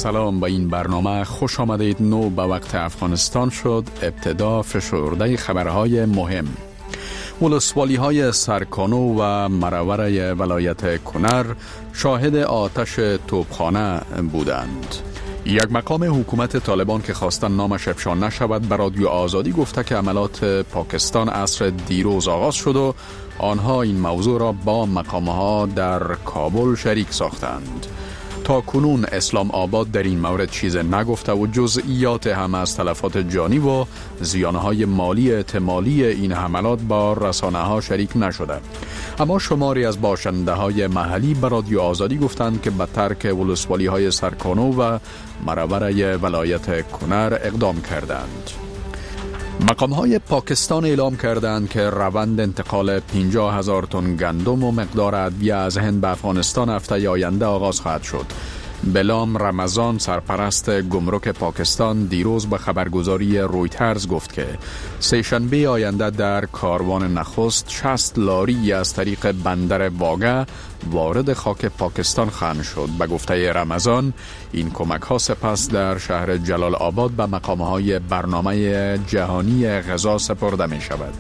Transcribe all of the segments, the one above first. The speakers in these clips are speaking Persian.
سلام، به این برنامه خوش آمدید. نو به وقت افغانستان شد. ابتدا فشرده خبرهای مهم. ولسوالی های سرکانو و مرور ولایت کنر شاهد آتش توپخانه بودند. یک مقام حکومت طالبان که خواستن نامش افشا نشود به رادیو آزادی گفته که عملات پاکستان عصر دیروز آغاز شد و آنها این موضوع را با مقامها در کابل شریک ساختند. تا کنون اسلام آباد در این مورد چیز نگفته و جزئیات هم از تلفات جانی و زیانهای مالی احتمالی این حملات با رسانه ها شریک نشده. اما شماری از باشنده های محلی به رادیو آزادی گفتند که به ترک ولسوالی های سرکانو و مرور ولایت کنر اقدام کردند. مقام‌های پاکستان اعلام کردند که روند انتقال 50,000 تن گندم و مقدار ادویه از هند به افغانستان هفته آینده آغاز خواهد شد. بلام رمضان، سرپرست گمرک پاکستان، دیروز به خبرگزاری رویترز گفت که سه‌شنبه آینده در کاروان نخست 60 لاری از طریق بندر واگه وارد خاک پاکستان خواهند شد. به گفته رمضان، این کمک ها سپس در شهر جلال آباد به مقام های برنامه جهانی غذا سپرده می شود.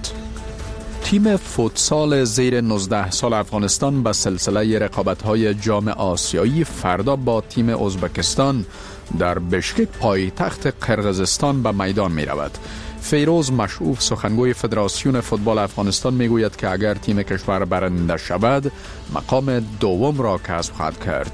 تیم فوتسال زیر 19 سال افغانستان به سلسله رقابت‌های جام آسیایی فردا با تیم ازبکستان در بشکک پایتخت قرقیزستان به میدان می رود. فیروز مشعوف، سخنگوی فدراسیون فوتبال افغانستان، می گوید که اگر تیم کشور برنده شود مقام دوم را کسب خواهد کرد.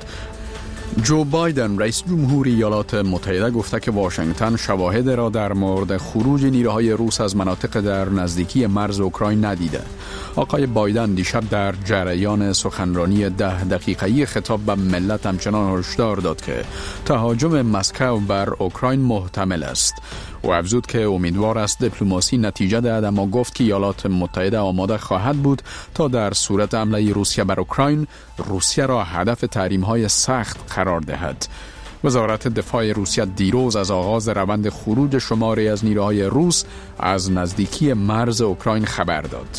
جو بایدن رئیس جمهوری ایالات متحده گفته که واشنگتن شواهد را در مورد خروج نیروهای روس از مناطق در نزدیکی مرز اوکراین ندیده. آقای بایدن دیشب در جریان سخنرانی 10 دقیقه‌ای خطاب به ملت همچنان هشدار داد که تهاجم مسکو بر اوکراین محتمل است. او افزود که امیدوار است دیپلماسی نتیجه دهد، اما گفت که ایالات متحده آماده خواهد بود تا در صورت حمله روسیه بر اوکراین روسیه را هدف تحریم‌های سخت قرار دهد. وزارت دفاع روسیه دیروز از آغاز روند خروج شماری از نیروهای روس از نزدیکی مرز اوکراین خبر داد.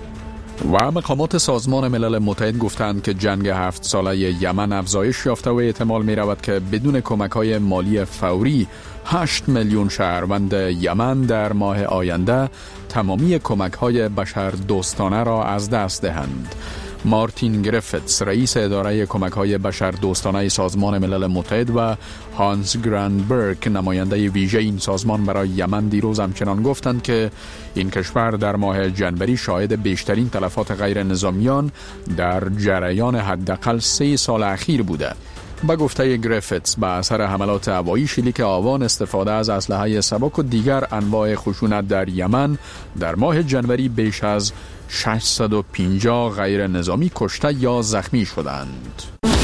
و مقامات سازمان ملل متحد گفتند که جنگ 7 ساله یمن افزایش یافته و احتمال می رود که بدون کمک‌های مالی فوری 8 میلیون شهروند یمن در ماه آینده تمامی کمک‌های بشردوستانه را از دست دهند. مارتین گریفتس، رئیس اداره کمک‌های بشردوستانه سازمان ملل متحد، و هانس گرانبرگ، نماینده ویژه این سازمان برای یمن، دیروز همچنان گفتند که این کشور در ماه جنوری شاهد بیشترین تلفات غیر نظامیان در جریان حداقل 3 سال اخیر بوده. با گفته گریفتس، به اثر حملات هوایی، شلیک آوان، استفاده از اسلحه سبک و دیگر انواع خشونت در یمن در ماه جنوری بیش از 650 غیر نظامی کشته یا زخمی شدند.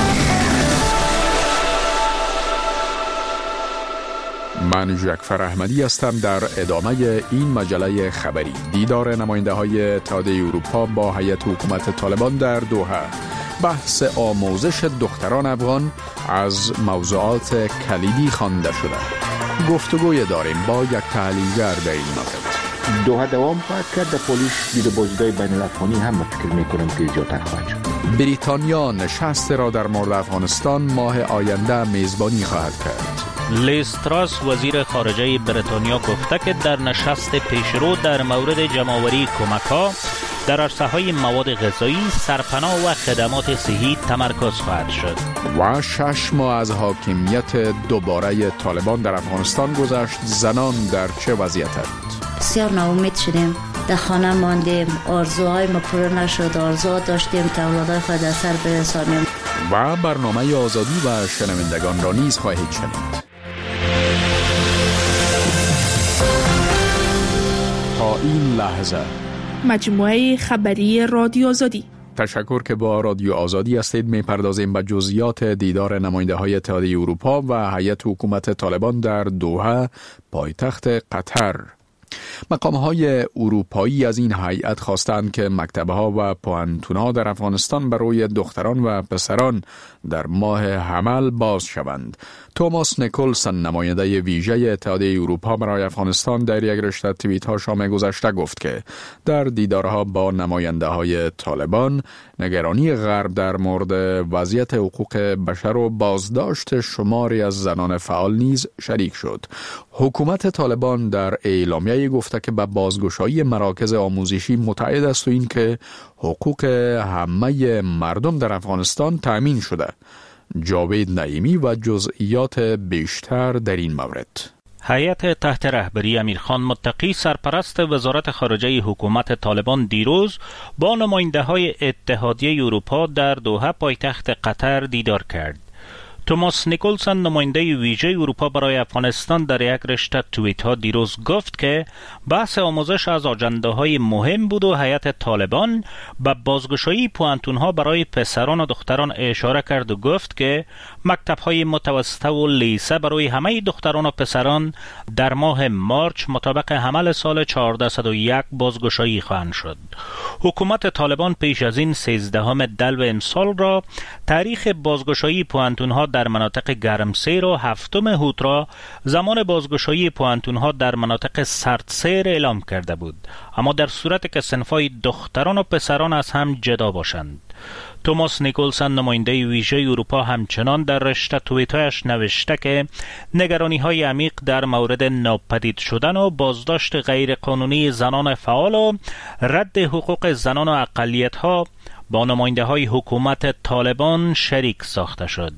من جعفر احمدی هستم. در ادامه این مجله خبری، دیدار نماینده های اتحادیه اروپا با هیئت حکومت طالبان در دوحه. بحث آموزش دختران افغان از موضوعات کلیدی خوانده شده. گفتگوی داریم با یک تحلیلگر در این مورد. دوحه دوام خواهد کرد. در پولیس دید بازدید بین الافغانی هم فکر میکنم که ایجاد خواهد شد. بریتانیا نشست را در مورد افغانستان ماه آینده میزبانی خواهد کرد. لیز تراس، وزیر خارجه بریتانیا، گفته که در نشست پیشرو در مورد جمع‌آوری کمک‌ها در عرصه‌های مواد غذایی، سرپناه و خدمات صحی تمرکز خواهد شد. و 6 ماه از حاکمیت دوباره طالبان در افغانستان گذشت. زنان در چه وضعیتند؟ بسیار ناامید شدیم، در خانه ماندیم، آرزوهای ما پر نشد، آرزو داشتیم که اولادای خود در سر برسانیم. و برنامه آزادی و شنوندگان را نیز خواهید شنید. تا این لحظه مجموعه خبری رادیو آزادی. تشکر که با رادیو آزادی هستید. می‌پردازیم به جزئیات دیدار نماینده های اتحادیه اروپا و هیئت حکومت طالبان در دوحه، پایتخت قطر. مقام‌های اروپایی از این هیئت خواستند که مکتب‌ها و پوهنتون‌ها در افغانستان برای دختران و پسران در ماه حمل باز شوند. توماس نیکولسن، نماینده ویژه اتحادیه اروپا برای افغانستان، در یک رشته توییت‌ها شام گذشته گفت که در دیدارها با نماینده‌های طالبان، نگرانی غرب در مورد وضعیت حقوق بشر و بازداشت شماری از زنان فعال نیز شریک شد. حکومت طالبان در اعلامیه گفته که به بازگشایی مراکز آموزشی متعهد است و این که حقوق همه مردم در افغانستان تأمین شده. جاوید نعیمی و جزئیات بیشتر در این مورد. هیئت تحت رهبری امیرخان متقی، سرپرست وزارت خارجه حکومت طالبان، دیروز با نماینده‌های اتحادیه اروپا در دوحه پایتخت قطر دیدار کرد. توماس نیکولسن، نماینده ویژه اروپا برای افغانستان، در یک رشته توییت ها دیروز گفت که بحث آموزش از آجنده‌های مهم بود و هیئت طالبان به بازگشایی پوهنتون‌ها برای پسران و دختران اشاره کرد و گفت که مکتب‌های متوسطه و لیسه برای همه دختران و پسران در ماه مارچ مطابق حمل سال 1401 بازگشایی خواهند شد. حکومت طالبان پیش از این 13 دلو امسال را تاریخ بازگشایی پوهنتون‌ها در مناطق گرمسیر و 7 هوت را زمان بازگشایی پوهنتون‌ها در مناطق سردسیر اعلام کرده بود، اما در صورت که صنف‌های دختران و پسران از هم جدا باشند. توماس نیکولسن، نماینده ویژه اروپا، همچنان در رشته توییت‌هایش نوشته که نگرانی‌های عمیق در مورد ناپدید شدن و بازداشت غیرقانونی زنان فعال و رد حقوق زنان و اقلیت‌ها با نماینده‌های حکومت طالبان شریک ساخته شد.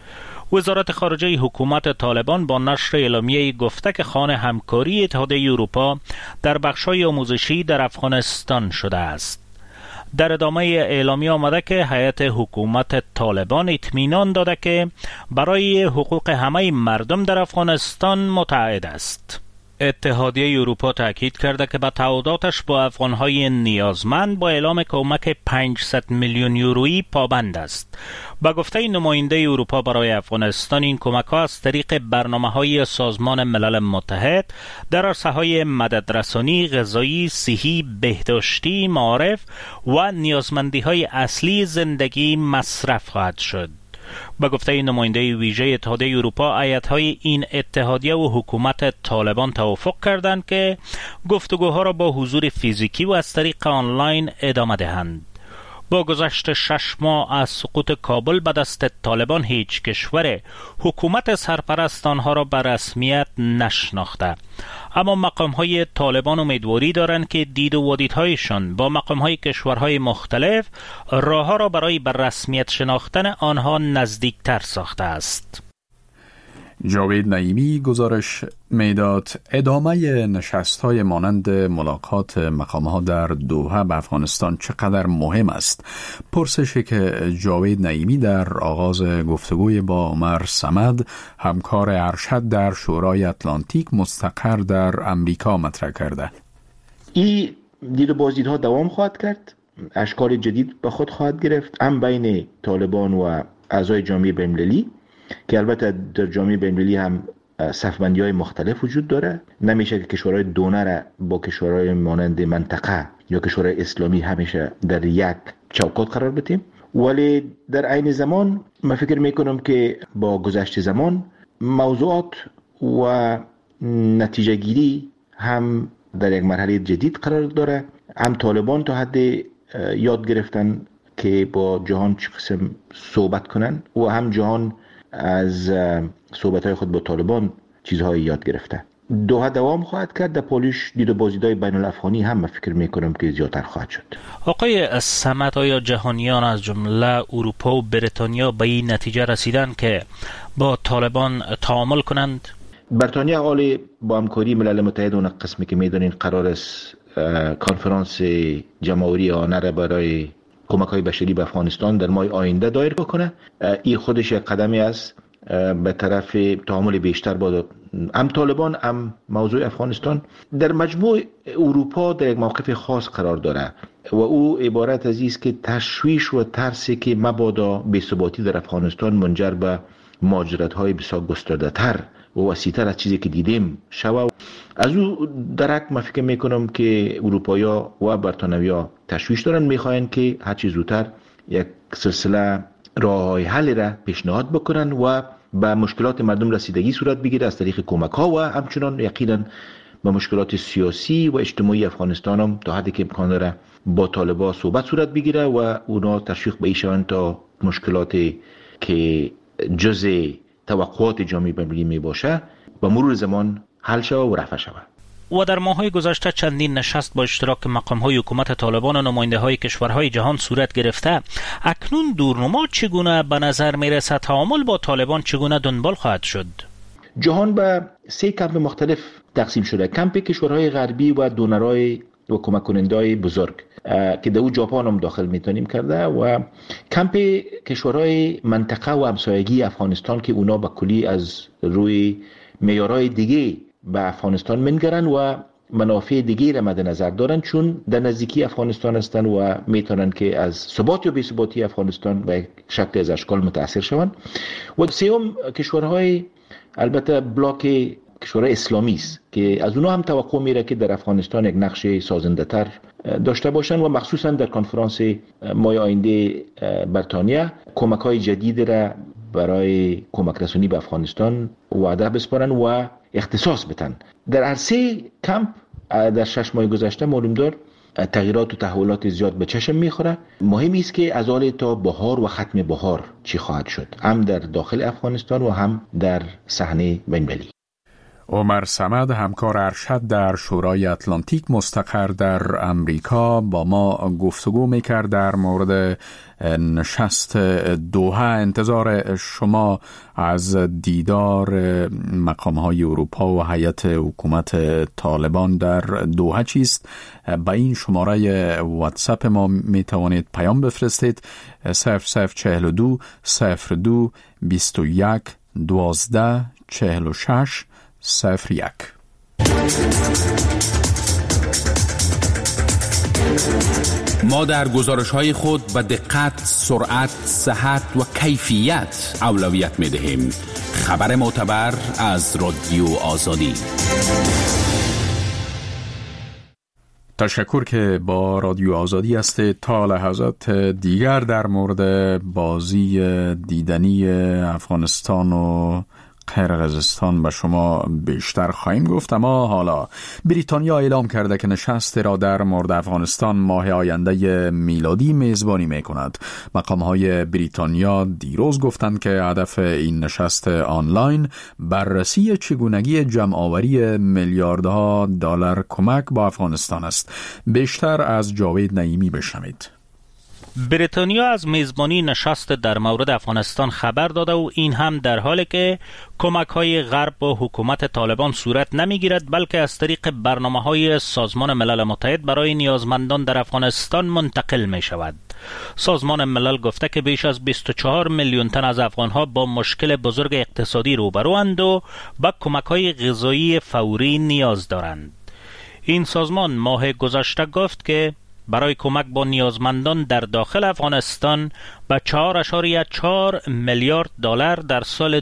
وزارت خارجه حکومت طالبان با نشر اعلامیه گفته که خوان همکاری اتحادیه اروپا در بخش‌های آموزشی در افغانستان شده است. در ادامه اعلامیه آمده که هیئت حکومت طالبان اطمینان داده که برای حقوق همه مردم در افغانستان متعهد است. اتحادیه اروپا تاکید کرده که به تعهداتش با افغانهای نیازمند با اعلام کمک 500 میلیون یورویی پابند است. با گفته نماینده اروپا برای افغانستان، این کمک‌ها از طریق برنامه‌های سازمان ملل متحد در عرصه‌های مددرسانی، غذایی، صحی، بهداشتی، معارف و نیازمندی‌های اصلی زندگی مصرف خواهد شد. با گفته نماینده ویژه اتحادیه اروپا، هیئت‌های این اتحادیه و حکومت طالبان توافق کردند که گفتگوها را با حضور فیزیکی و از طریق آنلاین ادامه دهند. با گذشت 6 ماه از سقوط کابل به دست طالبان، هیچ کشور حکومت سرپرست آنها را به رسمیت نشناخته، اما مقام‌های طالبان امیدواری دارند که دید و وادیدهایشان با مقام‌های کشورهای مختلف راه‌ها را برای به رسمیت شناختن آنها نزدیکتر ساخته است. جاوید نعیمی گزارش میداد. ادامه نشست‌های مانند ملاقات مقام‌ها در دوحه به افغانستان چقدر مهم است؟ پرسشی که جاوید نعیمی در آغاز گفتگوی با عمر صمد، همکار ارشد در شورای اتلانتیک مستقر در امریکا، مطرح کرده. این دید و بازدیدها دوام خواهد کرد، اشکال جدید به خود خواهد گرفت، هم بین طالبان و اعضای جامعه بین‌المللی، که البته در جامعه بین‌المللی هم صف‌بندی‌های مختلف وجود داره. نمیشه که کشورهای دونر با کشورهای مانند منطقه یا کشورهای اسلامی همیشه در یک چوکات قرار بدیم، ولی در عین زمان من فکر میکنم که با گذشت زمان موضوعات و نتیجه گیری هم در یک مرحله جدید قرار داره. هم طالبان تا حد یاد گرفتن که با جهان چه قسم صحبت کنن و هم جهان از صحبت‌های خود با طالبان چیزهایی یاد گرفته. دوحه دوام خواهد کرد. در پولیش دید و بازدیدهای بین الافغانی هم من فکر میکنم که زیادتر خواهد شد. آقای صمد، آیا جهانیان از جمله اروپا و بریتانیا به این نتیجه رسیدن که با طالبان تعامل کنند؟ بریتانیا حال با همکاری ملل متحد اون قسمی که میدونین قرار است کنفرانس جمهوری آنه برای کمک‌های بشری به افغانستان در ماه آینده دایر بکنه. این خودش یک قدمی است به طرف تعامل بیشتر با هم طالبان هم موضوع افغانستان. در مجموع اروپا در یک موقف خاص قرار داره و او عبارت از است که تشویش و ترسی که مبادا بی‌ثباتی در افغانستان منجر به مهاجرت‌های بسیار گسترده‌تر و وسیع‌تر از چیزی که دیدیم شود از او درک من فکر میکنم که اروپایا و بریتانیا تشویش دارن، میخواین که هرچی زودتر یک سلسله راه‌های حل را پیشنهاد بکنن و به مشکلات مردم رسیدگی صورت بگیره از طریق کمک ها و همچنان یقینا به مشکلات سیاسی و اجتماعی افغانستان هم تا حدی که امکان داره با طالبان صحبت صورت بگیره و اونا تشویق به ایشان تا مشکلاتی که جزء توقعات جامعه بین‌المللی می باشه با مرور زمان حل شود و رفع شود. و در ماه‌های گذشته چندین نشست با اشتراک مقام‌های حکومت طالبان و نماینده‌های کشورهای جهان صورت گرفته. اکنون دورنما چگونه به نظر می‌رسد؟ تعامل با طالبان چگونه دنبال خواهد شد؟ جهان به 3 کمپ مختلف تقسیم شده. کمپ کشورهای غربی و دونرهای و کمک کننده‌های بزرگ که در او ژاپن هم داخل میتونیم کرده و کمپ کشورهای منطقه و همسایگی افغانستان که اونا به کلی از روی معیارهای دیگه به افغانستان منگرن و منافع دیگه را مد نظر دارن، چون در نزدیکی افغانستان هستن و میتونن که از ثبات یا بی ثباتی افغانستان به شکل از اشکال متاثر شوند. و سوم کشورهای البته بلاک کشورهای اسلامی است که از اونها هم توقع میره که در افغانستان یک نقش سازنده تر داشته باشن و مخصوصا در کنفرانس ماه آینده بریتانیا کمک های جدید را برای کمک رسانی به افغانستان وعده بسپارن و اختصاص بدن. در هر 3 کمپ در 6 ماه گذشته معلوم دار تغییرات و تحولات زیاد به چشم میخوره. مهم است که از حال تا بهار و ختم بهار چی خواهد شد، هم در داخل افغانستان و هم در صحنه بین‌المللی. عمر صمد، همکار ارشد در شورای اتلانتیک مستقر در امریکا، با ما گفتگو میکرد در مورد نشست دوحه. انتظار شما از دیدار مقام‌های اروپا و هیئت حکومت طالبان در دوحه چیست؟ با این شماره واتساپ ما میتوانید پیام بفرستید 0042 02 21 12 46 01. ما در گزارش‌های خود به دقت، سرعت، صحت و کیفیت اولویت می‌دهیم. خبر معتبر از رادیو آزادی. تشکر که با رادیو آزادی هستید. تا لحظات دیگر در مورد بازی دیدنی افغانستان و قرقیزستان به شما بیشتر خواهیم گفت. اما حالا بریتانیا اعلام کرده که نشست را در مورد افغانستان ماه آینده میلادی میزبانی میکند. مقام‌های بریتانیا دیروز گفتند که هدف این نشست آنلاین بررسی چگونگی جمع‌آوری میلیاردها دلار کمک با افغانستان است. بیشتر از جاوید نعیمی بشنوید. بریتانیا از میزبانی نشست در مورد افغانستان خبر داده و این هم در حالی که کمک‌های غرب با حکومت طالبان صورت نمی‌گیرد، بلکه از طریق برنامه‌های سازمان ملل متحد برای نیازمندان در افغانستان منتقل می‌شود. سازمان ملل گفته که بیش از 24 میلیون تن از افغان‌ها با مشکل بزرگ اقتصادی روبروند و به کمک‌های غذایی فوری نیاز دارند. این سازمان ماه گذشته گفت که برای کمک با نیازمندان در داخل افغانستان به 4.4 میلیارد دلار در سال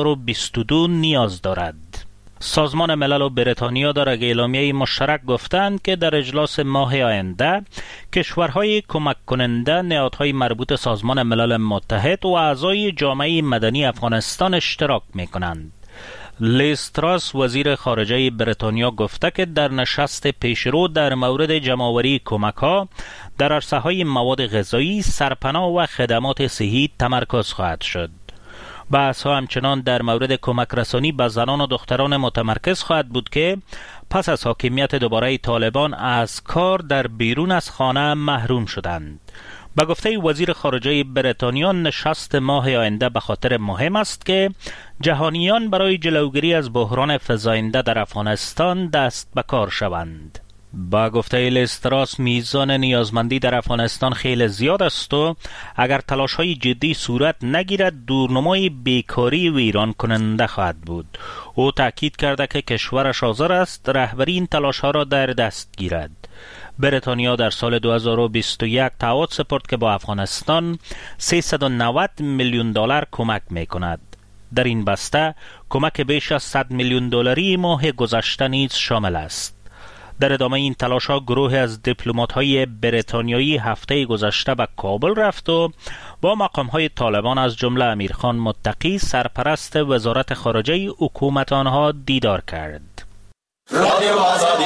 2022 نیاز دارد. سازمان ملل و بریتانیا در اعلامیه مشترک گفتند که در اجلاس ماه آینده کشورهای کمک کننده، نهادهای مربوط سازمان ملل متحد و اعضای جامعه مدنی افغانستان اشتراک می‌کنند. لیز تراس وزیر خارجه بریتانیا گفته که در نشست پیشرو در مورد جمع‌آوری کمک‌ها در عرصه‌های مواد غذایی، سرپناه و خدمات صحی تمرکز خواهد شد. بحث‌ها همچنان در مورد کمک رسانی به زنان و دختران متمرکز خواهد بود که پس از حاکمیت دوباره طالبان از کار در بیرون از خانه محروم شدند. به گفته وزیر خارجه بریتانیا، نشست ماه آینده به خاطر مهم است که جهانیان برای جلوگیری از بحران فزاینده در افغانستان دست به کار شوند. با گفته لیز تراس، میزان نیازمندی در افغانستان خیلی زیاد است و اگر تلاش‌های جدی صورت نگیرد دورنمای بیکاری ویران کننده خواهد بود. او تاکید کرده که کشورش حاضر است رهبری این تلاش‌ها را در دست گیرد. بریتانیا در سال 2021 تعهد سپرد که با افغانستان 390 میلیون دلار کمک می‌کند. در این بسته کمک بیش از 100 میلیون دلاری ماه گذشته نیز شامل است. در ادامه این تلاش‌ها گروه از دیپلمات‌های بریتانیایی هفته گذشته به کابل رفت و با مقام‌های طالبان از جمله امیرخان متقی سرپرست وزارت خارجه حکومت آنها دیدار کرد. رادیو آزادی.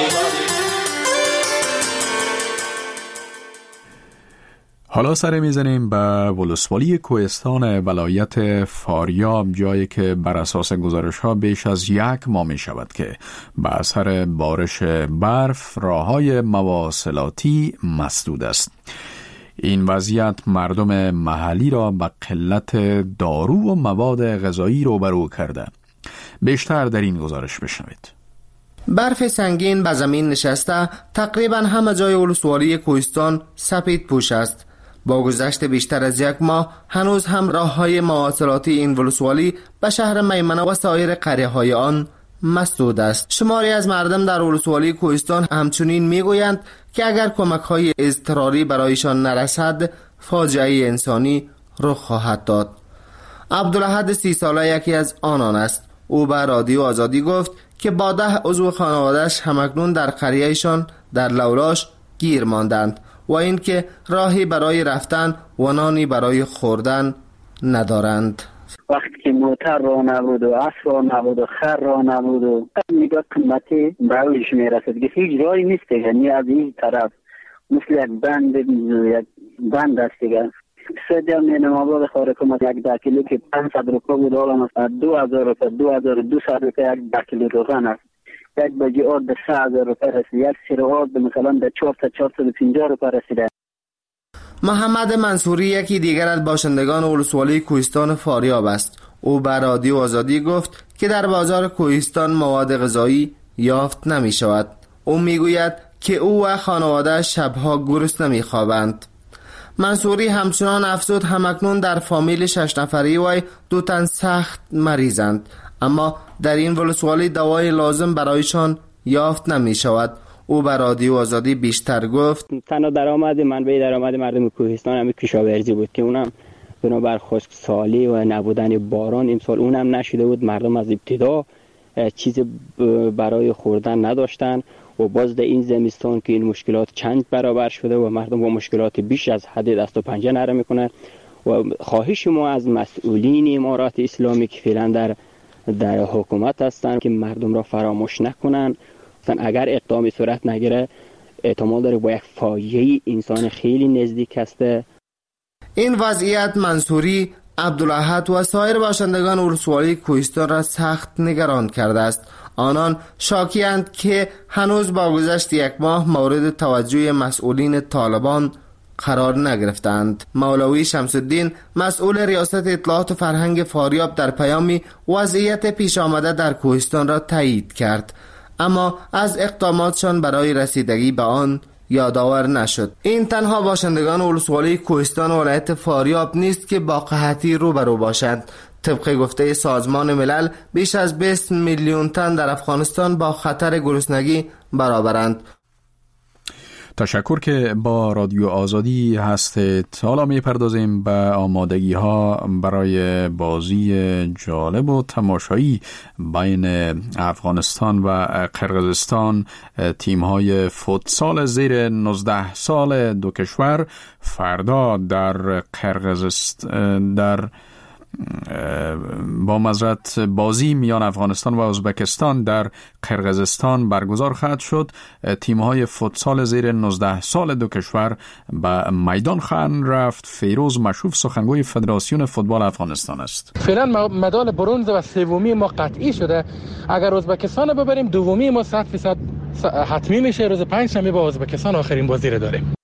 حالا سر میزنیم به ولسوالی کوهستان ولایت فاریاب، جایی که بر اساس گزارش ها بیش از 1 ماه می شود که به اثر بارش برف راههای مواصلاتی مسدود است. این وضعیت مردم محلی را به قلت دارو و مواد غذایی روبرو کرده. بیشتر در این گزارش بشنوید. برف سنگین به زمین نشسته تقریبا همه جای ولسوالی کوهستان سپید پوش است. با گذشت بیشتر از 1 ماه هنوز هم راه‌های مواصلاتی این ولسوالی به شهر میمنه و سایر قریه‌های آن مسدود است. شماری از مردم در ولسوالی کوهستان همچنین میگویند که اگر کمک‌های اضطراری برایشان نرسد فاجعه انسانی رخ خواهد داد. عبدالاحد 30 ساله یکی از آنان است. او به رادیو آزادی گفت که با 10 عضو خانواده‌اش همکنون در قریه‌شان در لولاش گیر ماندند و اینکه راهی برای رفتن و نانی برای خوردن ندارند. وقتی که موتر را نبود و اسب را نبود و خر را نبود و نگاه قیمتی برایش میرسد که هیچ راهی نیست، یعنی از این طرف مثل یک بند است دیگه. اقتصادی هم نیم آباد خارکم از 10 کیلو که 500 روپا بود، حالا مثلا 2000 روپا 2200 روپا 10 کیلو روغن است. یک بجی آرد 3000 روپا رسید، یک سیر آرد مثلا به 450 روپا رسیده. محمد منصوری یکی دیگر از باشندگان ولسوالی کوهستان فاریاب است. او به رادیو آزادی گفت که در بازار کوهستان مواد غذایی یافت نمی شود. او می گوید که او و خانواده شبها گرسنه نمی خوابند. منصوری همچنان افزود همکنون در فامیل 6 نفری وی 2 تن سخت مریضند، اما در این ولسوالی دوای لازم برایشان یافت نمی شود. او به رادیو آزادی بیشتر گفت تنها منبع درآمد مردم کوهستان همین کشاورزی بود که اونم بنابر خشکسالی و نبودن باران امسال اونم نشده بود. مردم از ابتدا چیز برای خوردن نداشتن و باز در این زمستان که این مشکلات چند برابر شده و مردم با مشکلات بیش از حد دست و پنجه نرم میکنن و خواهش ما از مسئولین امارات اسلامی که فعلا در حکومت هستند که مردم را فراموش نکنن. اگر اقدامی صورت نگیره احتمال داره با یک فاجعه انسان خیلی نزدیک هسته. این وضعیت منصوری، عبدالاحد و سایر باشندگان ولسوالی کوهستان را سخت نگران کرده است. آنان شاکی‌اند که هنوز با گذشت 1 ماه مورد توجه مسئولین طالبان قرار نگرفتند. مولوی شمس الدین مسئول ریاست اطلاعات و فرهنگ فاریاب در پیامی وضعیت پیش آمده در کوهستان را تایید کرد، اما از اقداماتشان برای رسیدگی به آن یادآور نشد. این تنها باشندگان ولسوالی کوهستان ولایت فاریاب نیست که با قحطی روبرو باشند. طبق گفته سازمان ملل بیش از 20 میلیون تن در افغانستان با خطر گرسنگی برابرند. تشکر که با رادیو آزادی هستید. حالا میپردازیم به آمادگی ها برای بازی جالب و تماشایی بین افغانستان و قرقیزستان. تیم های فوتسال زیر 19 سال دو کشور فردا در قرقیزستان با معذرت بازی میان افغانستان و ازبکستان در قرقیزستان برگزار خواهد شد. تیم‌های فوتسال زیر 19 سال دو کشور به میدان خواهند رفت. فیروز مشوف سخنگوی فدراسیون فوتبال افغانستان است. فعلا مدال برنز و سومی ما قطعی شده. اگر ازبکستان ببریم دومی ما 100% حتمی میشه. روز 5 شنبه با ازبکستان آخرین بازی رو داریم.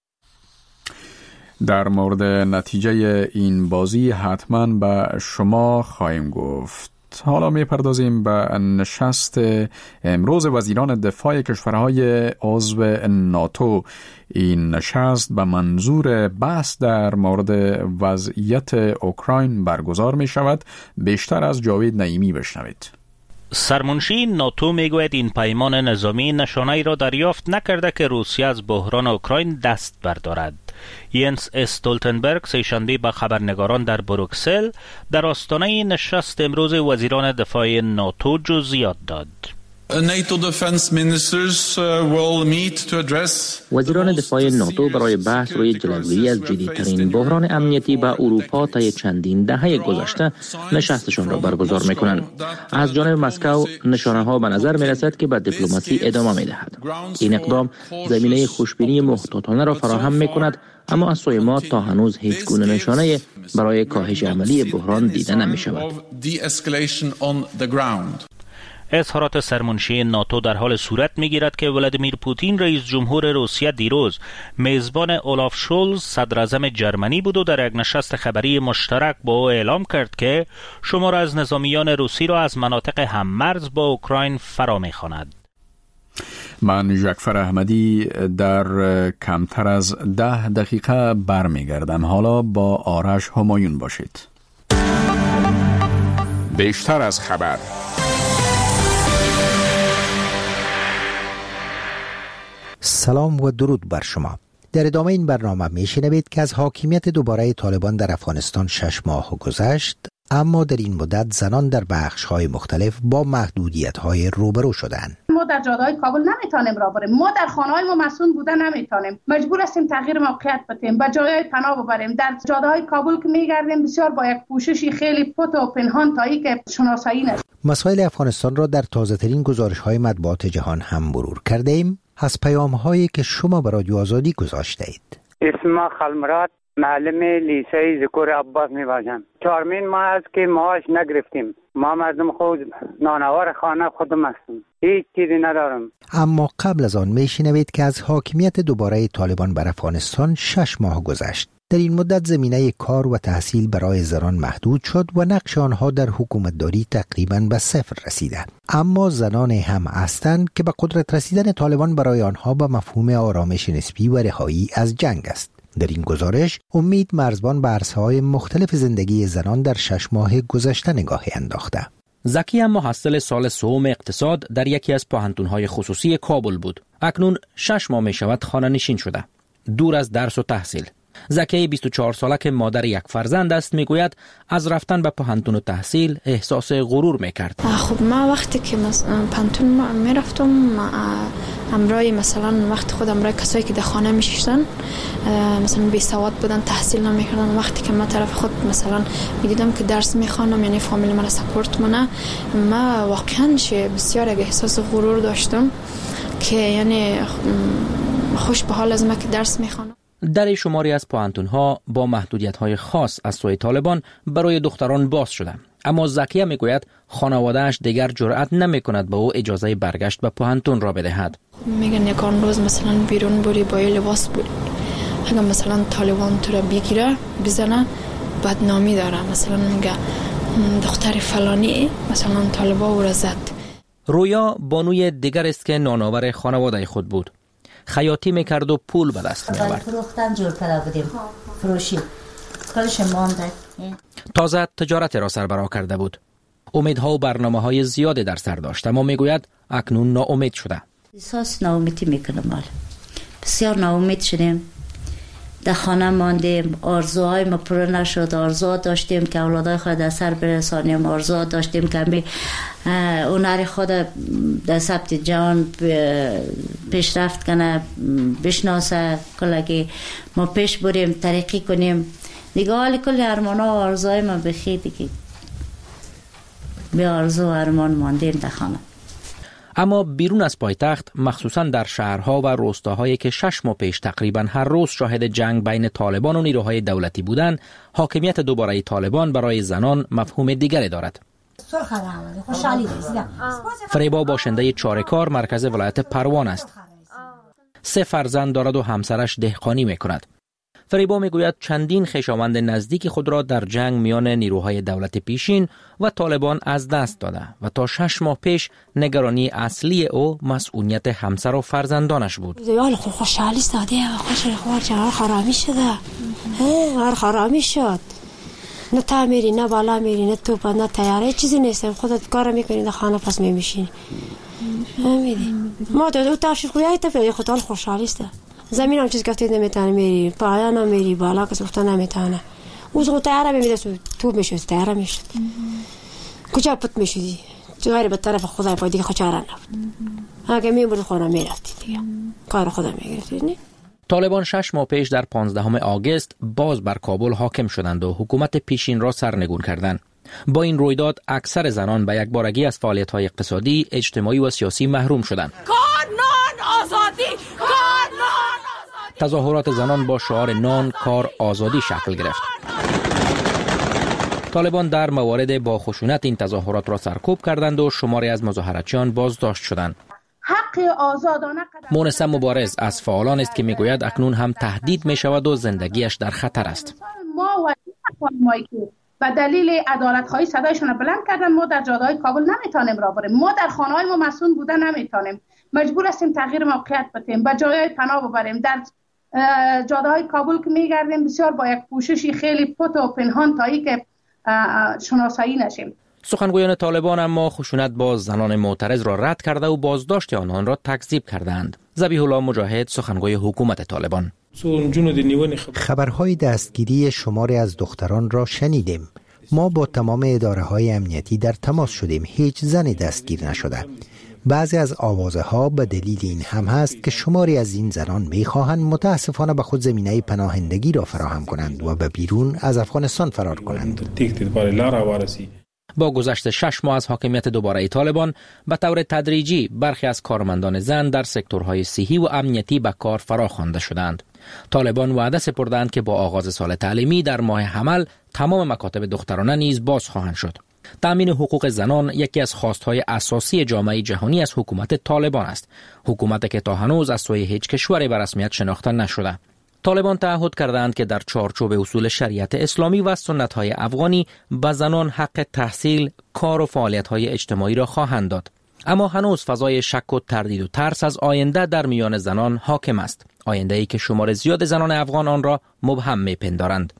در مورد نتیجه این بازی حتما به شما خواهیم گفت. حالا میپردازیم به نشست امروز وزیران دفاع کشورهای عضو ناتو. این نشست به منظور بحث در مورد وضعیت اوکراین برگزار می شود. بیشتر از جاوید نعیمی بشنوید. سرمنشی ناتو میگوید این پیمان نظامی نشانه‌ای را دریافت نکرده که روسیه از بحران اوکراین دست بردارد. ینس استولتنبرگ سه‌شنبه به خبرنگاران در بروکسل در آستانه نشست امروز وزیران دفاع ناتو جزئیات داد. وزیران دفاع ناتو برای بحث روی جلوگیری از جدی‌ترین بحران امنیتی به اروپا طی چندین دهه گذشته نشستشان را برگزار می‌کنند. از جانب مسکو نشانه‌ها به نظر می‌رسد که به دیپلماسی ادامه می‌دهد. این اقدام زمینه خوشبینی محتاطانه را فراهم می‌کند، اما از سوی ما تا هنوز هیچ گونه نشانه برای کاهش عملی بحران دیده نمی‌شود. اظهارات سرمنشی ناتو در حال صورت می‌گیرد که ولادیمیر پوتین رئیس جمهور روسیه دیروز میزبان اولاف شولز صدر اعظم جرمنی بود و در یک نشست خبری مشترک با او اعلام کرد که شمار از نظامیان روسی را از مناطق هممرز با اوکراین فرا می‌خواند. من جعفر احمدی در کمتر از 10 دقیقه برمیگردم. حالا با آرش همایون باشید. بیشتر از خبر. سلام و درود بر شما. در ادامه این برنامه میشنوید که از حاکمیت دوباره طالبان در افغانستان 6 ماه گذشت، اما در این مدت زنان در بخش‌های مختلف با محدودیت‌های روبرو شدند. ما در جاده‌های کابل نمیتونیم راه بریم، ما در خانه‌های ما مسئول بودن نمیتونیم، مجبور هستیم تغییر موقعیت بدیم، به جایهای پناه ببریم. در جاده‌های کابل که میگردیم بسیار با یک پوششی خیلی پت و پنهان تایی که شناسایی نشه. مسائل افغانستان را در تازه‌ترین گزارش‌های مطبوعات جهان هم مرور کردیم. از پیام‌هایی که شما به رادیو آزادی گذاشته اید. اسم خلمرات، معلم لیسه ذکر عباس میباشم. 4 ماه است که معاش نگرفتیم. ما مردم خود نانوار خانه خودم هستیم، هیچ چیزی ندارم. اما قبل از آن میشنوید که از حاکمیت دوباره طالبان بر افغانستان 6 ماه گذشت. در این مدت زمینه کار و تحصیل برای زنان محدود شد و نقش آنها در حکومتداری تقریباً به صفر رسیده. اما زنان هم هستند که به قدرت رسیدن طالبان برای آنها به مفهوم آرامش نسبی و رهایی از جنگ است. در این گزارش امید مرزبان به عرصه‌های مختلف زندگی زنان در 6 ماه گذشته نگاهی انداخته. زکی هم محصل سال سوم اقتصاد در یکی از پوهنتون‌های خصوصی کابل بود. اکنون 6 ماه می‌شود خانه‌نشین شده، دور از درس و تحصیل. زکی 24 ساله که مادر یک فرزند است میگوید از رفتن به پوهنتون و تحصیل احساس غرور میکرد. خب من وقتی که پوهنتون میرفتم امرای مثلا وقت خود امرای کسایی که در خانه میشیشتن مثلا بی سواد بودن، تحصیل نمیکردن، وقتی که من طرف خود مثلا میدیدم که درس میخوانم، یعنی فامیل من سپورت منه، من واقعا بسیار احساس غرور داشتم که یعنی خوش به حال از من که درس میخوانم. در شماری از پوهنتون‌ها با محدودیت‌های خاص از سوی طالبان برای دختران باز شده، اما زکیه میگوید خانواده‌اش دیگر جرأت نمی‌کند به او اجازه برگشت به پوهنتون را بدهد. میگن یکان روز مثلا بیرون بری با لباس بری، اگر مثلا طالبان تو را بگیره بزنه بدنامی داره، مثلا میگه دختر فلانی مثلا طالبا او را زد. رویا بانوی دیگر است که نانآور خانواده خود بود. خیاطی میکرد و پول به دست می‌آورد. فروختن جور کرده بودیم، فروشی کارش مانده. تازه تجارت را سربراه کرده بود. امیدها و برنامه‌های زیادی در سر داشت، اما میگوید اکنون ناامید شده. احساس ناامیدی میکنم. بسیار ناامید شدیم. در خانه ماندیم، آرزوهای ما پر نشد. آرزو داشتیم که اولادای خود در سر برسانیم، آرزو داشتیم که هنر خود در ثبت جهان پیشرفت کنه، بشناسه، کلگی ما پیش بریم، ترقی کنیم. دیگه حالی کل ارمان ها و آرزوهای ما بخی دیگه به آرزو و ارمان ماندیم در خانه. اما بیرون از پایتخت، مخصوصا در شهرها و روستاهایی که 6 ماه پیش تقریبا هر روز شاهد جنگ بین طالبان و نیروهای دولتی بودند، حاکمیت دوباره طالبان برای زنان مفهوم دیگری دارد. فریبا باشنده چارکار مرکز ولایت پروان است. 3 فرزند دارد و همسرش دهقانی میکند. فریبا میگوید چندین خویشاوند نزدیک خود را در جنگ میان نیروهای دولت پیشین و طالبان از دست داده و تا 6 ماه پیش نگرانی اصلی او مسئولیت همسر و فرزندانش بود. خوشحالی ساده و خوش خرامی شده. خرامی شد. نه تا میری نه بالا میری نه توپ نه تیاره چیزی نیستم. خودت کار میکنی در خانه پس میشینی. میری ما تو تاشو خویای تا خودت خوشحالی است. زمین هم چیز گفتید نمیتونه میری پایان هم میری بالا کس گفته نمیتونه. اوز خود تیاره میمیده توپ میشد تیاره میشد. کجا پت میشدی؟ غیر به طرف خدای پای دیگه خچاره نبود. اگه میبرد خونه میرفتی دیگه کار خدا میگرفتی. طالبان 6 ماه پیش در 15 آگوست باز بر کابل حاکم شدند و حکومت پیشین را سرنگون کردند. با این رویداد اکثر زنان به یک بارگی از فعالیت‌های اقتصادی، اجتماعی و سیاسی محروم شدند. نان آزادی، تظاهرات زنان با شعار نان، کار، آزادی شکل گرفت. طالبان در موارد با خشونت این تظاهرات را سرکوب کردند و شماری از مظاهراتچیان بازداشت شدند. حق آزادانه مونس مبارز از فعالان است که میگوید اکنون هم تهدید می شود و زندگیش در خطر است. ما و به دلیل عدالت خواهی صدایشان بلند کردن ما در جاده‌های کابل نمیتونیم را بریم. ما در خانه‌های ما مسئول بودن نمیتونیم. مجبور هستیم تغییر موقعیت بدیم، به جای پناه ببریم. در جاده‌های کابل که میگردیم بسیار با یک پوششی خیلی پت و پنهان تایی که شناسایی نشیم. سخنگویان طالبان اما خشونت با زنان معترض را رد کرده و بازداشت آنان را تکذیب کردند. ذبیح الله مجاهد سخنگوی حکومت طالبان: خبرهای دستگیری شماری از دختران را شنیدیم. ما با تمام اداره‌های امنیتی در تماس شدیم. هیچ زنی دستگیر نشده. بعضی از آوازه ها به دلیل این هم هست که شماری از این زنان می‌خواهند متاسفانه به خود زمینه پناهندگی را فراهم کنند و به بیرون از افغانستان فرار کنند. با گذشت 6 ماه از حاکمیت دوباره طالبان به طور تدریجی برخی از کارمندان زن در سکتورهای صحی و امنیتی به کار فراخوانده شدند. طالبان وعده سپردند که با آغاز سال تعلیمی در ماه حمل تمام مکاتب دخترانه نیز باز خواهند شد. تأمین حقوق زنان یکی از خواستهای اساسی جامعه جهانی از حکومت طالبان است. حکومتی که تا هنوز از سوی هیچ کشوری به رسمیت شناخته نشده. طالبان تعهد کردند که در چارچوب اصول شریعت اسلامی و سنت‌های افغانی به زنان حق تحصیل، کار و فعالیت‌های اجتماعی را خواهند داد. اما هنوز فضای شک و تردید و ترس از آینده در میان زنان حاکم است. آینده‌ای که شمار زیاد زنان افغان آن را مبهم می‌پندارند.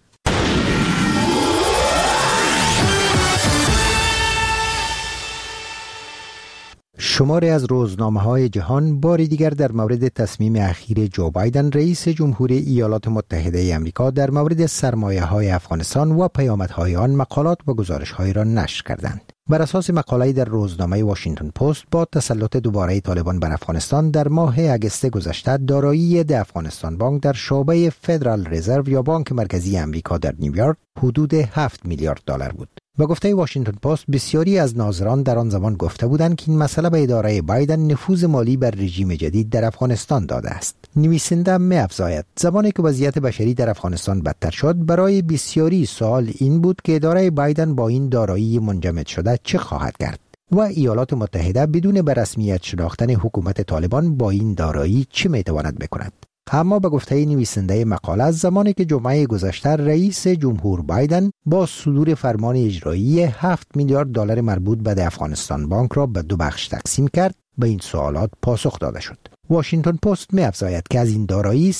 شماری از روزنامه‌های جهان باری دیگر در مورد تصمیم اخیر جو بایدن رئیس جمهور ایالات متحده آمریکا در مورد سرمایه‌های افغانستان و پیامدهای آن مقالات و گزارش‌هایی را نشر کردند. بر اساس مقاله‌ای در روزنامه واشنگتن پست، با تسلط دوباره طالبان بر افغانستان در ماه اگست گذشته دارایی د افغانستان بانک در شعبه فدرال رزرو یا بانک مرکزی آمریکا در نیویورک حدود 7 میلیارد دلار بود. با گفته واشنگتن پست، بسیاری از ناظران در آن زمان گفته بودند که این مسئله به اداره بایدن نفوذ مالی بر رژیم جدید در افغانستان داده است. نویسنده می‌افزاید زمانی که وضعیت بشری در افغانستان بدتر شد، برای بسیاری سوال این بود که اداره بایدن با این دارایی منجمد شده چه خواهد کرد و ایالات متحده بدون به رسمیت شناختن حکومت طالبان با این دارایی چه می‌تواند بکند. اما به گفته نویسنده مقاله، از زمانی که جمعه گذشته رئیس جمهور بایدن با صدور فرمان اجرایی 7 میلیارد دلار مربوط به افغانستان بانک را به 2 بخش تقسیم کرد، به این سوالات پاسخ داده شد. واشنگتن پست می‌افزاید که از این دارایی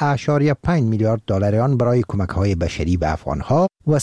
3.5 میلیارد دلار آن برای کمک‌های بشری به افغان‌ها و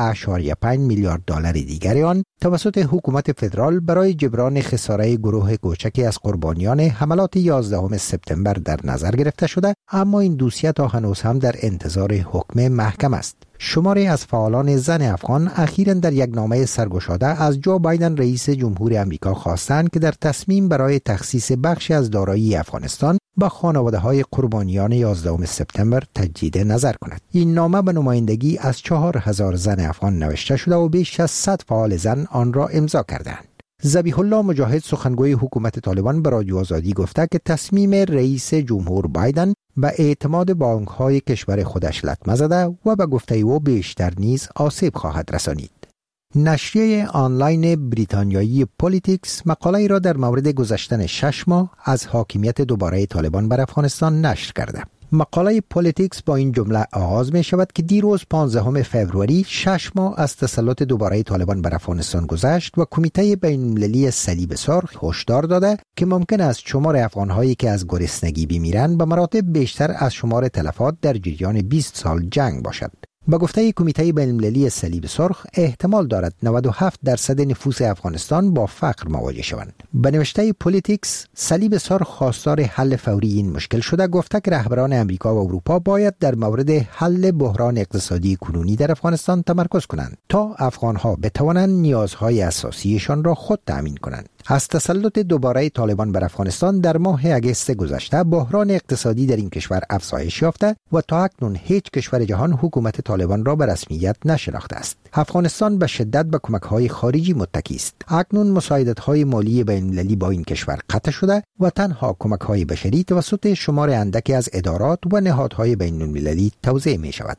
3.5 میلیارد دلار دیگر آن توسط حکومت فدرال برای جبران خساره گروه کوچکی از قربانیان حملات 11 سپتامبر در نظر گرفته شده، اما این دوسیه تا هنوز هم در انتظار حکم محکم است. شماری از فعالان زن افغان اخیراً در یک نامه سرگشاده از جو بایدن رئیس جمهور آمریکا خواستند که در تصمیم برای تخصیص بخشی از دارایی افغانستان به خانواده‌های قربانیان 11 سپتامبر تجدید نظر کند. این نامه به نمایندگی از 4000 زن افغان نوشته شده و بیش از 100 فعال زن آن را امضا کردند. ذبیح الله مجاهد سخنگوی حکومت طالبان به رادیو آزادی گفته که تصمیم رئیس جمهور بایدن به اعتماد بانک‌های کشور خودش لطمه زده و به گفته او بیشتر نیز آسیب خواهد رسانید. نشریه آنلاین بریتانیایی پولیتیکس مقاله‌ای را در مورد گذشتن 6 ماه از حاکمیت دوباره طالبان بر افغانستان نشر کرده. مقاله پولیتیکس با این جمله آغاز می شود که دیروز 15 فوریه 6 ماه از تسلط دوباره طالبان بر افغانستان گذشت و کمیته بین‌المللی صلیب سرخ هشدار داده که ممکن است شمار افغان‌هایی که از گرسنگی بمیرند به مراتب بیشتر از شمار تلفات در جریان 20 سال جنگ باشد. با گفته کمیته بین‌المللی صلیب سرخ احتمال دارد 97% نفوس افغانستان با فقر مواجه شوند. به نوشته پولیتیکس، صلیب سرخ خواستار حل فوری این مشکل شده، گفته که رهبران امریکا و اروپا باید در مورد حل بحران اقتصادی کنونی در افغانستان تمرکز کنند تا افغانها بتوانند نیازهای اساسیشان را خود تأمین کنند. از تسلط دوباره طالبان بر افغانستان در ماه اگست گذشته بحران اقتصادی در این کشور افزایش یافته و تا اکنون هیچ کشور جهان حکومت طالبان را به رسمیت نشناخته است. افغانستان به شدت به کمک‌های خارجی متکی است. اکنون مساعدت‌های مالی بین‌المللی با این کشور قطع شده و تنها کمک‌های بشری توسط شمار اندکی از ادارات و نهادهای بین‌المللی توزیع می‌شود.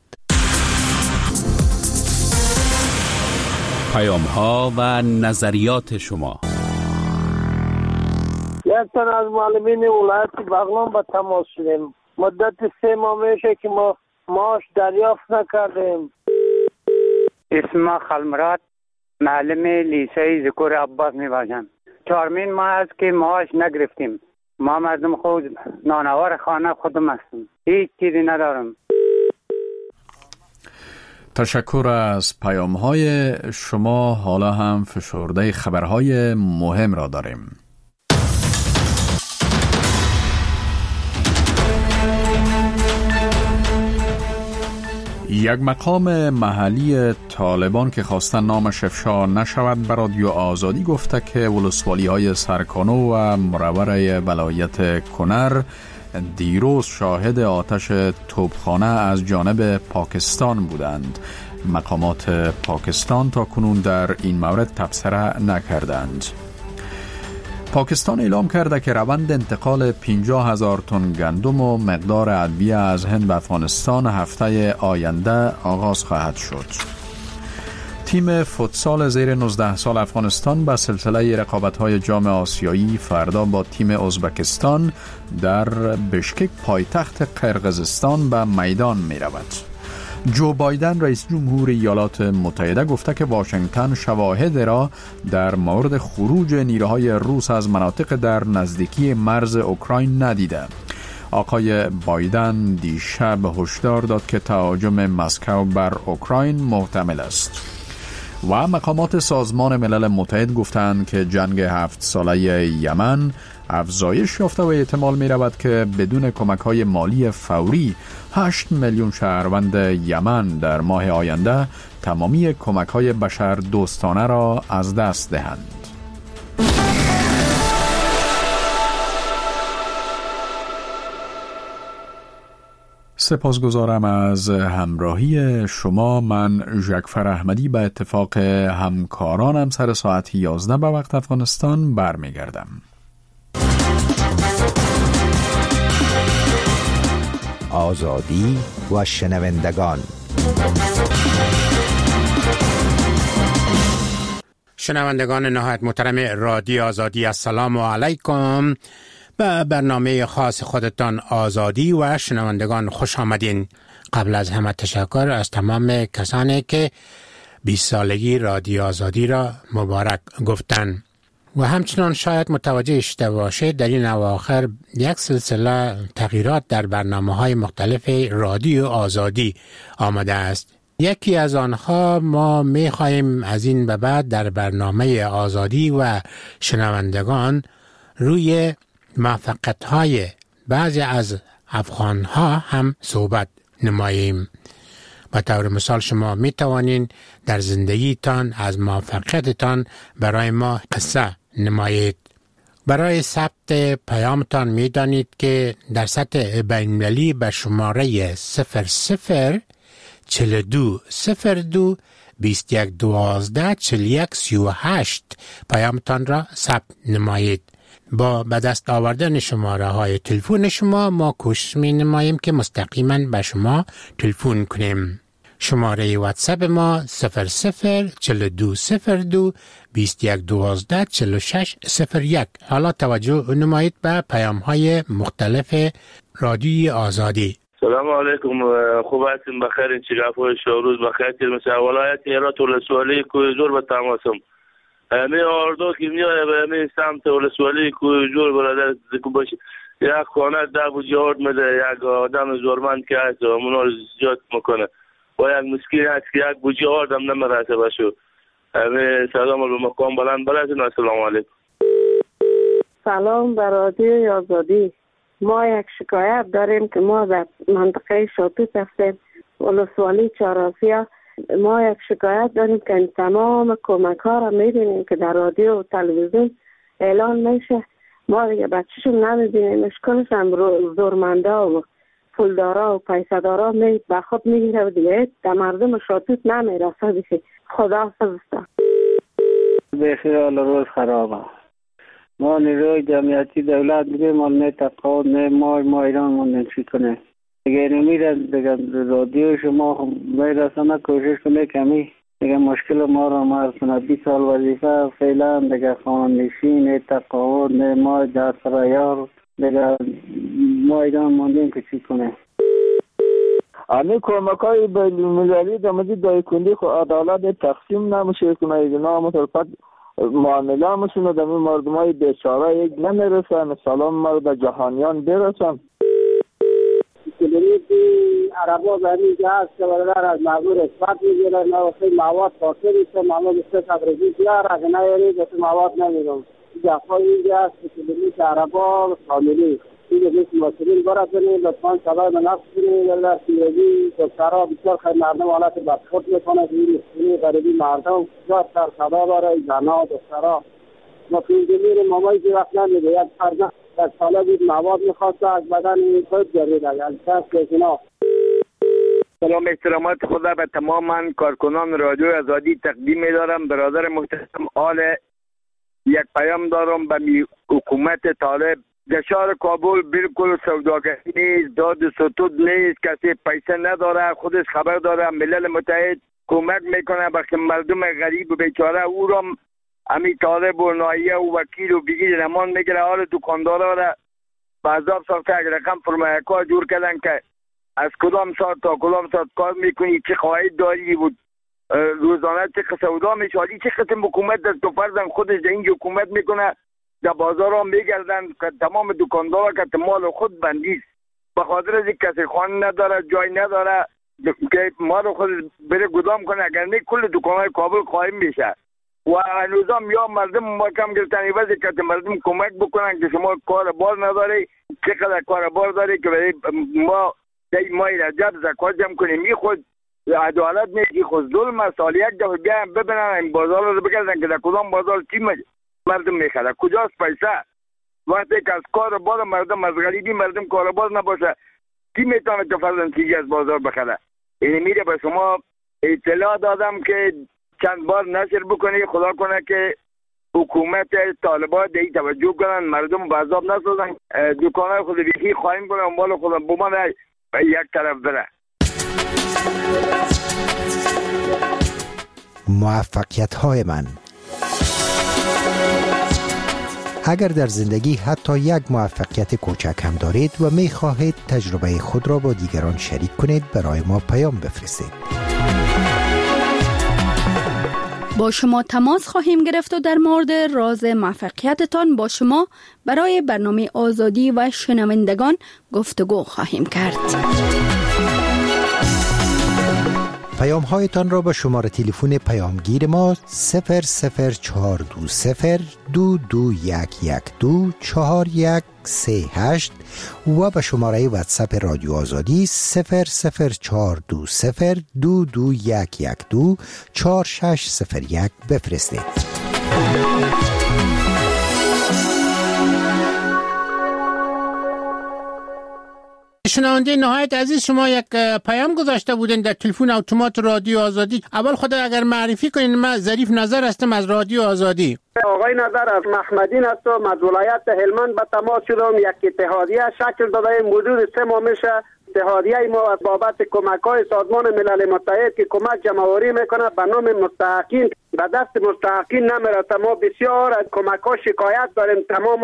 پیام‌ها و نظریات شما. یک تن از معلمین ولایت بغلان با تماس شدیم. مدت 3 ماه میشه که ما معاش دریافت نکردیم. اسم خلمرات، معلم لیسه ذکر عباس میباشم. 4 ماه است که معاش نگرفتیم. ما مردم خود نانوار خانه خودم هستیم. هیچ چیزی ندارم. تشکر از پیام‌های شما. حالا هم فشرده خبرهای مهم را داریم. یک مقام محلی طالبان که خواستن نامش افشا نشود به رادیو آزادی گفته که ولسوالی‌های سرکانو و مرور ولایت کنر دیروز شاهد آتش توپخانه از جانب پاکستان بودند. مقامات پاکستان تا کنون در این مورد تبصره نکردند. پاکستان اعلام کرده که روند انتقال 50,000 تن گندم و مقدار ادویه از هند به افغانستان هفته آینده آغاز خواهد شد. تیم فوتسال زیر 19 سال افغانستان به سلسله رقابت‌های جام آسیایی فردا با تیم ازبکستان در بشکک پایتخت قرقیزستان به میدان می‌رود. جو بایدن رئیس جمهور ایالات متحده گفته که واشنگتن شواهد را در مورد خروج نیروهای روس از مناطق در نزدیکی مرز اوکراین ندیده. آقای بایدن دیشب هشدار داد که تهاجم مسکو بر اوکراین محتمل است. و مقامات سازمان ملل متحد گفتند که جنگ 7 ساله یمن افزایش یافته و احتمال می رود که بدون کمک‌های مالی فوری 8 میلیون شهروند یمن در ماه آینده تمامی کمک‌های بشر دوستانه را از دست دهند. سپاسگزارم از همراهی شما. من ژکفر احمدی به اتفاق همکارانم سر ساعت 11 به وقت افغانستان برمیگردم. آزادی و شنوندگان. شنوندگان نهایت محترم رادیو آزادی، السلام علیکم. به برنامه خاص خودتان آزادی و شنوندگان خوش آمدین. قبل از همه تشکر از تمام کسانی که 20 سالگی رادیو آزادی را مبارک گفتن. و همچنان شاید متوجه شده باشید در این اواخر یک سلسله تغییرات در برنامه‌های مختلف رادیو آزادی آمده است. یکی از آنها ما می‌خواهیم از این به بعد در برنامه آزادی و شنوندگان روی موفقیت‌های بعضی از افغان‌ها هم صحبت نماییم. به طور مثال شما می توانین در زندگیتان از موفقیتتان برای ما قصه نمایید. برای ثبت پیامتان می دانید که در سطح بین‌المللی به شماره 00 42 02 21 12 41 38 پیامتان را ثبت نمایید. با به دست آوردن شماره های تلفن شما ما کوشش می نماییم که مستقیما به شما تلفن کنیم. شماره واتساپ ما 00 42 02 21 12 46 01. حالا توجه نمایید به پیام های مختلف رادیوی آزادی. سلام علیکم، خوب هستین؟ بخیر؟ چیگاه شوروز بخیر؟ مثل ولایت هرات ولسوالی کوی زور به تماسم. می آردو که میای به می سمت ولسوالی کوی زور برادر دکو باشه. یک خانه دو جهاد میده، یک آدم زورمند که هست منو زیاد میکنه. و یک مسکین هست که یک بوجی آردم نمیرسه بشو. سلام به مقام بلند برسون. السلام علیکم. سلام به رادیو آزادی. ما یک شکایت داریم که ما در منطقه شاتوت هستیم، ولسوالی چهارآسیا. ما یک شکایت داریم که این تمام کمک ها را میبینیم که در رادیو و تلویزیون اعلان میشه، ما دیگه بچه‌شون نمیبینیم. اشکالش هم زورمنده و پولدارا و پیسدارا به خود میگیره و دیگه در مردم شاتوت نمیرسه. دیگه خدا حافظ. بخیال روز خرابه. ما نیروی جمعیتی دولت دیگه ما نه تقاعد نه ما ایران موندن چی کنه دیگه. نمیره دیگه رادیو شما میرسانه کوشش کنه کمی دیگه مشکل ما رو مرز کنه. 20 سال وظیفه فعلا دیگه خانشین نه تقاعد نه ما دسترایار دیگه ما ایران موندیم که چی کنه. امی کمکای بین‌المللی دمدی دایکندی خو عدالت تقسیم نمیشه کنه. اینا متلفت معامله همشون دمی مردمای بیچاره یک نمیرسه. مثلا مرد جهانیان برسن. کلیدی عربا برای جهاز که برادر از مغور اثبات میگیره نوخی مواد خاصه بیشه معمول بسته تبریزی بیار اگه نیاری بسته مواد نمیرم. جفای اینجا هست که کلیدی عربا کاملی اینجا بیش مسئولین برد بینی لطفان سبای منفس بینی ولی سیادی دکترها بسیار خیلی مردم حالت بدخود میکنه که این مسئولی غریبی مردم بسیار سرخدا برای زنها دکترها ما اینجا میریم مامایی که وقت نمیده. یک فرزن یک ساله بود مواد میخواست از بدن خود جرید اگر کس کشینا. سلام احترامات خدا به تمام کارکنان رادیو آزادی تقدیم می‌دارم. برادر محترم آل یک پیام دارم به حکومت طالب. دشار کابل بالکل سوداگری نیست، داد ستود نیست، کسی پیسه نداره، خودش خبر داره. ملل متحد کمک میکنه به مردم غریب و بیچاره. او را امی طالب و نایه و وکیل و بگیر نمان میگیره. حال دکاندارا را به عذاب ساخته. اگر رقم فرمایکا جور کردن که از کدام ساعت تا کدام ساعت کار میکنی، چه خواهید داری بود روزانه چه سودا میشه. حالی چه قسم حکومت دست و فرزن خودش در اینجا حکومت میکنه. در بازار ها میگردن که تمام دکاندارا که مال خود بندیست به خاطر از یک کسی خانه نداره، جای نداره که مال خود بره گدام کنه. اگر نه کل دکانهای کابل قایم میشه و هنوزم یا مردم محکم گرفتن ایوازی که مردم کمک بکنن که شما کار بار نداری، چقدر کار بار داری که برای ما دی مای رجب زکات جمع کنیم. می خود عدالت نیست، خود ظلم است. سال یک دفعه بیان ببینن این بازار رو بگردن که در کدام بازار چی مردم میخره، کجاست پیسه. وقتی که از کار بار مردم از غریبی مردم کارباز نباشه کی میتونه که فرضاً چیزی از بازار بخره. این میره به شما اطلاع دادم که چند بار نشر بکنی. خدا کنه که حکومت طالبان دی توجه کنن، مردم به عذاب نسازن، دکانای خود بیخی خواهیم کنن، مال خود بمان یک طرف بره. موفقیت های من. اگر در زندگی حتی یک موفقیت کوچک هم دارید و می خواهید تجربه خود را با دیگران شریک کنید، برای ما پیام بفرستید. با شما تماس خواهیم گرفت و در مورد راز موفقیتتان با شما برای برنامه آزادی و شنوندگان گفتگو خواهیم کرد. پیام هایتان را به شماره تلفن پیامگیر ما 00420221112 4138 و به شماره واتساپ رادیو آزادی 00420221112 4601 بفرستید. شنونده نهایت عزیز، شما یک پیام گذاشته بودین در تلفن اتومات رادیو آزادی. اول خود اگر معرفی کنین. من ظریف نظر هستم از رادیو آزادی. آقای نظر از محمدین هستم از ولایت هلمند به تماس شدم. یک اتحادیه شکل داده حدود 3 ماه میشه. اتحادیه ما از بابت کمک‌های سازمان ملل متحد که کمک جمع‌آوری میکنه به نام مستحقین به دست مستحقین نمیرسه. ما بسیار از کمک‌ها شکایت داریم. تمام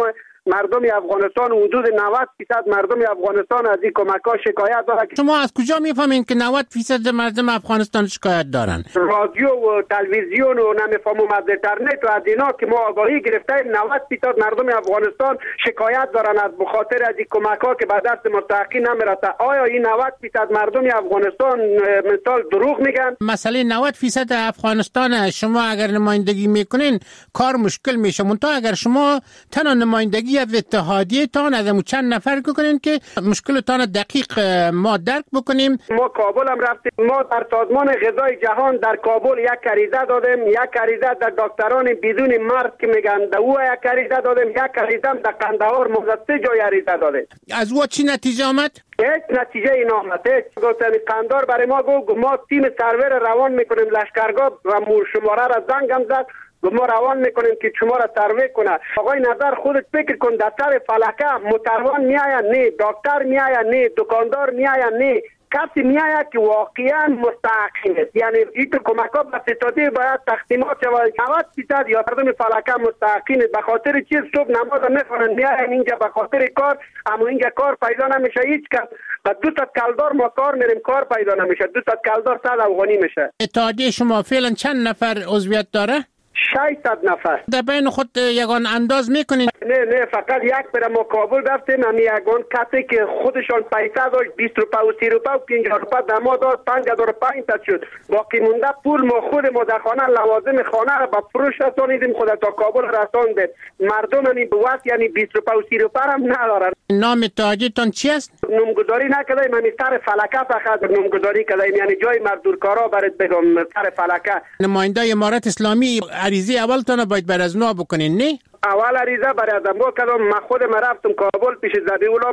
مردم افغانستان حدود 90% مردم افغانستان از این کمک‌ها شکایت دارند. شما از کجا میفهمین که 90% مردم افغانستان شکایت دارن؟ رادیو و تلویزیون و نمیفهمم از اینترنت و از اینا که ما آگاهی گرفتیم 90% مردم افغانستان شکایت دارن از بخاطر از این کمک‌ها که به دست مستحقین نمیرسه. آیا این 90% مردم افغانستان مثال دروغ میگن؟ مسئله 90% افغانستان شما اگر نمایندگی میکنین کار مشکل میشه. منتها اگر شما تنها نمایندگی از اتحادیه تان از چند نفر کنین که مشکلتان دقیق ما درک بکنیم. ما کابل هم رفتیم، ما در سازمان غذای جهان در کابل یک عریضه دادیم، یک عریضه در دکتران بدون مرگ که میگن در او یک عریضه دادیم، یک عریضه در قندهار موزه جای عریضه دادیم. از او چی نتیجه آمد؟ هیچ نتیجه این آمد. گفتن قندار برای ما گفت ما تیم سرور روان میکنیم لشکرگاه و شماره را زنگم زد ما روان میکنیم که شما را سروی کنه. آقای نظر خودت فکر کن در سر فلکه متروان میآید نه، دکتر میآید نه، دکاندار میآید نه، کسی میآید که واقعا مستحقین است. یعنی این کمک‌ها به ستادی باید تقسیمات شود. 90% یا مردم فلکه مستحقین است. به خاطر چیز صبح نماز میخوانند میآیند اینجا به خاطر کار، اما اینجا کار پیدا نمیشه. هیچ کس با 200 کلدار ما کار میریم کار پیدا نمیشه. 200 کلدار 100 افغانی میشه. اتحادیه شما فعلا چند نفر عضویت داره؟ 600 نفر. در بین خود یگان انداز میکنین؟ نه فقط یک برای ما کابل رفتیم. همی یگان کسی که خودشان پیسه داشت 20 روپا و 30 روپا و 50 روپا در ما داد 5500 شد. باقی مونده پول ما خود ما در خانه لوازم خانه را با فروش رسانیدیم خود تا کابل رساندیم. مردم همی بوست یعنی 20 روپا و 30 روپا هم ندارن. نام اتحادیه‌تان چی است؟ نامگذاری نکردیم. همی سر فلکه فقط نامگذاری کردیم. یعنی جای مزدورکارا برات بگم سر فلکه. نماینده امارت اسلامی عریضه اولتون باید بر از نو بکنین نه؟ اول عریضه برای از ما کردم. من خودم رفتم کابل پیش ذبیح‌الله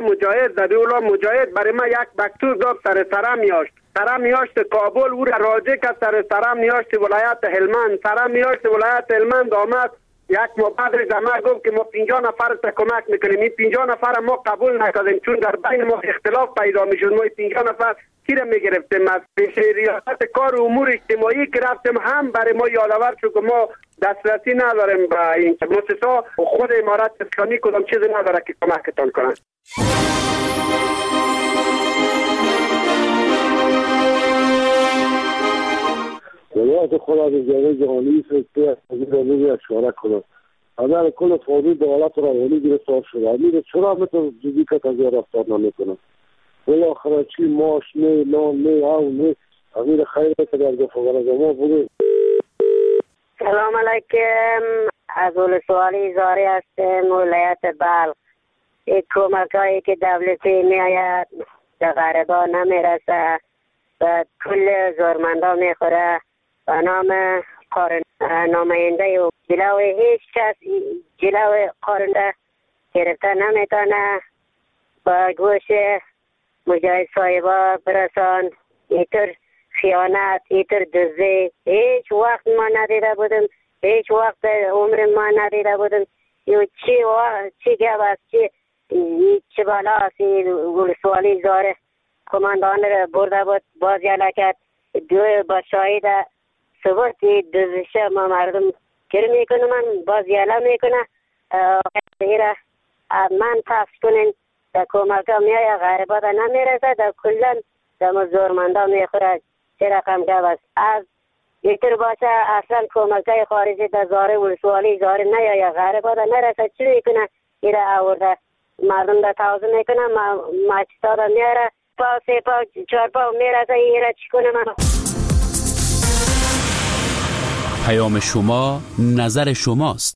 مجاهد برای ما یک مکتوب داد سرم میاشت کابل او را راجع کرد سرم میاشت ولایت هلمند آمد. یک مبادر زمان گفت که ما 50 نفر را کمک میکنیم. این 50 نفر ما قبول نکردیم چون در بین ما اختلاف پیدا میشد. ما 50 نفر کی را میگرفتیم از پیش ریاست کار امور اجتماعی که رفتیم هم برای ما یادآور شد که ما دسترسی نداریم به این مؤسسه. خود امارت اسلامی کدام چیزی نداره که کمکتان کنند. ولایت خود از جامعه جهانی سکته از این اشاره کنند. اگر کل فوری به حالت روانی گرفتار شده امیر چرا مثل جدی که تازه رفتار نمیکنند؟ بالاخره چی ماش نه نان نه او نه امیر خیلی که در دفعه از ما بوده. سلام علیکم. از ولسوالی زاری هستم ولایت بلخ. این کمکایی که دولتی میآید به غریبا نمیرسه و کل زورمندا میخوره. به نام نماینده و جلو هیچ کس جلو قارنده گرفته نمیتونه. با گوش مجاهد صاحبا برسان اینطور خیانت اینطور دزدی هیچ وقت ما ندیده بودم. هیچ وقت عمر ما ندیده بودم. چی گفت است چی بالا است ولسوالی زاره کماندان را برده بود باز یالا کرد دو با شاهد ثبوت دزدشه ما مردم گر میکنه من باز یالا میکنه ایره من تفس کنین در کمکا میای غریبات نمیرسه در کلن در مزدورمندا میخوره چه رقم گفت است. از اینطور باشه اصلا کمکای خارجی در زاره ولسوالی زاره نیای غریبات نرسه چی میکنه ایره آورده مردم در تازه میکنه ماچتا در میاره پاو سه پاو چهار پاو میرسه ایره چی کنه من. پیام شما نظر شماست.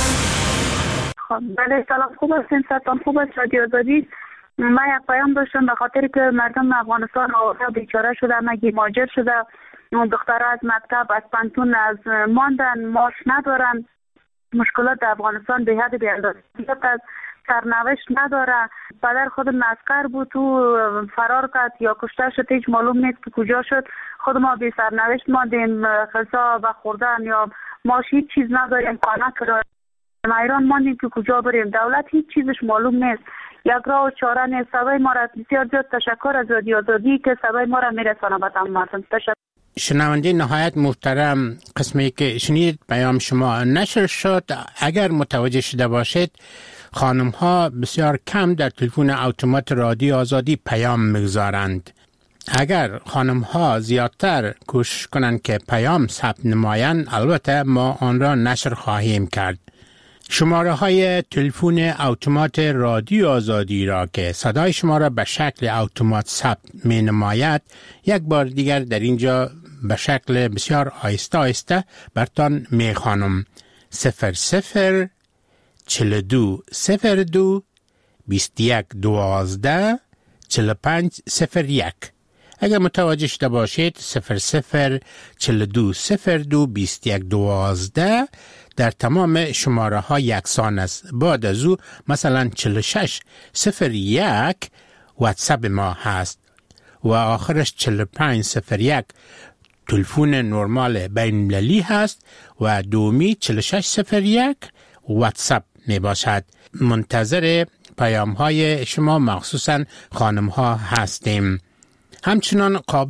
بله سلام خوب هستین ستان خوب است رادیو آزادی. من یک پیام داشتم به خاطر که مردم افغانستان آواره بیچاره شده مگی ماجر شده دخترها از مکتب از پانتون از ماندن ماش ندارن مشکلات در افغانستان به حد بی‌اندازه از سرنوشت نداره. پدر خود مسکر بود تو فرار کرد یا کشته شد هیچ معلوم نیست که کجا شد. خود ما بی سرنوشت ماندیم غذا و خوردن یا ماش هیچ چیز نداریم خانه کرایه ایران ماندیم که کجا بریم. دولت هیچ چیزش معلوم نیست. یک راه و چاره نیست. صدای ما را بسیار زیاد تشکر از رادیو آزادی که صدای ما را میرسانه به تمام مردم. تشکر. شنونده نهایت محترم قسمی که شنید پیام شما نشر شد اگر متوجه شده باشید خانم ها بسیار کم در تلفن اتومات رادیو آزادی پیام میگذارند. اگر خانم ها زیادتر کوشش کنند که پیام ثبت نمایند، البته ما آن را نشر خواهیم کرد. شماره های تلفن اتومات رادیو آزادی را که صدای شما را به شکل اتومات ثبت می نماید، یک بار دیگر در اینجا به شکل بسیار آهسته آهسته برتان می خوانم. 00 42 02 21 12 45 01. اگر متوجه شده باشید 00 42 02 21 12 در تمام شماره ها یکسان است. بعد از او مثلا 46 01 واتساپ ما هست و آخرش 45 01 تلفن نرمال بین المللی هست و دومی 46 01 واتساپ می باشد. منتظر پیام های شما مخصوصا خانم ها هستیم. همچنان قابل